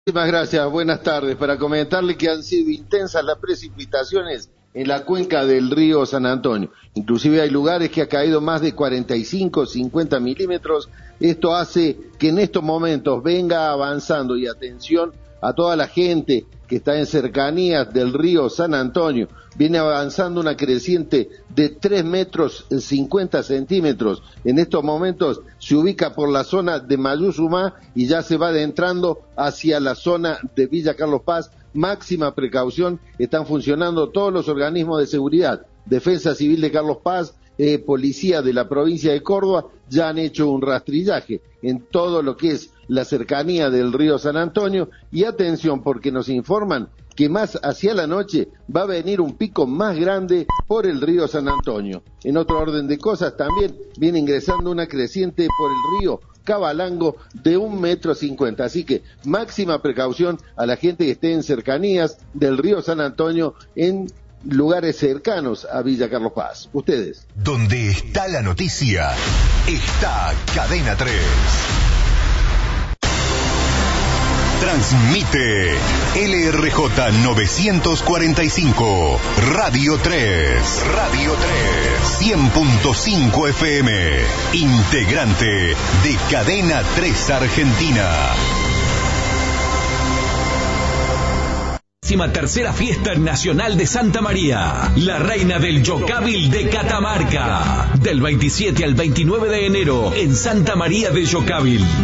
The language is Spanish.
Muchísimas gracias, buenas tardes. Para comentarle que han sido intensas las precipitaciones en la cuenca del río San Antonio. Inclusive hay lugares que ha caído más de 45, 50 milímetros. Esto hace que en estos momentos venga avanzando, y atención a toda la gente que está en cercanías del río San Antonio, viene avanzando una creciente de 3 metros 50 centímetros. En estos momentos se ubica por la zona de Mayuzumá y ya se va adentrando hacia la zona de Villa Carlos Paz. Máxima precaución, están funcionando todos los organismos de seguridad, Defensa Civil de Carlos Paz, Policía de la provincia de Córdoba, ya han hecho un rastrillaje en todo lo que es la cercanía del río San Antonio, y atención porque nos informan que más hacia la noche va a venir un pico más grande por el río San Antonio. En otro orden de cosas también viene ingresando una creciente por el río Cabalango de 1,50 metros, así que máxima precaución a la gente que esté en cercanías del río San Antonio, en lugares cercanos a Villa Carlos Paz. Ustedes. Donde está la noticia, está Cadena 3. Transmite LRJ 945, Radio 3, 100.5 FM, integrante de Cadena 3 Argentina. Tercera Fiesta Nacional de Santa María, la reina del Yocábil de Catamarca, del 27 al 29 de enero en Santa María de Yocábil.